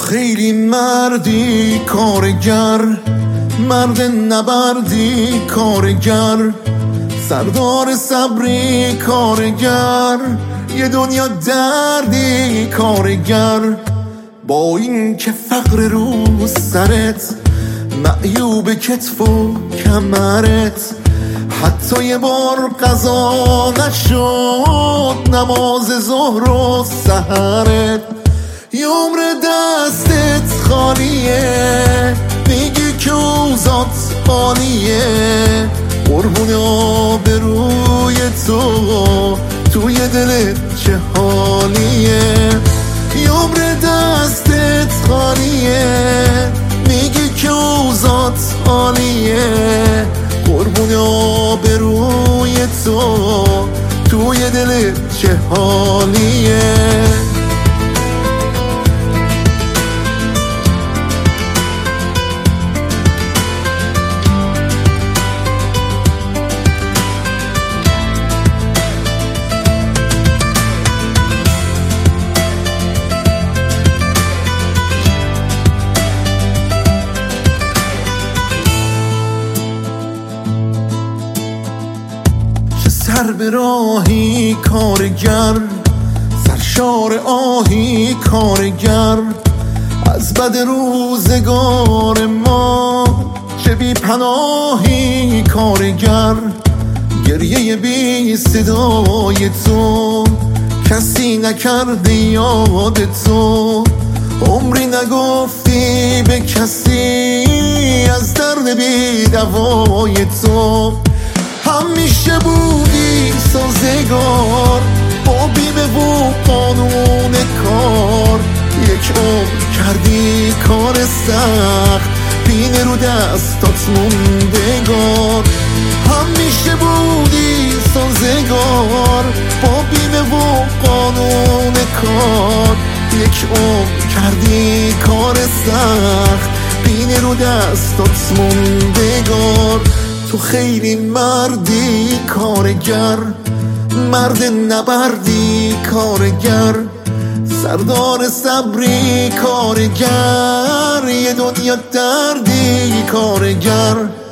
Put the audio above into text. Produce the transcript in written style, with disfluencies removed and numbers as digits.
خیلی مردی کارگر، مرد نبردی کارگر، سردار صبری کارگر، یه دنیا دردی کارگر. با این که فقر رو سرت، معیوب کتف و کمرت، حتی یه بار قضا نشد نماز ظهر و سحرت. یه عمر دستت خالیه، میگی که اوضاعت عالیه، قربون آبروی تو توی دلت چه حالیه. یه عمر دستت خالیه، میگی که اوضاعت عالیه، قربون آبروی تو توی دلت چه حالیه. سر به راهی کارگر، سرشار آهی کارگر، از بد روزگار ما چه بی پناهی کارگر. گریه بی صدای تو کسی نکرده یاد تو، عمری نگفتی به کسی از درد بی دوای تو. همیشه بودی سازگار با بیمه و قانون کار، یک عمر کردی کار سخت پینه رو دستات موندگار. همیشه بودی سازگار با بیمه و قانون کار، یک عمر کردی کار سخت پینه رو دستات موندگار. تو خیلی مردی کارگر، مرد نبردی کارگر، سردار صبری کارگر، یه دنیا دردی کارگر.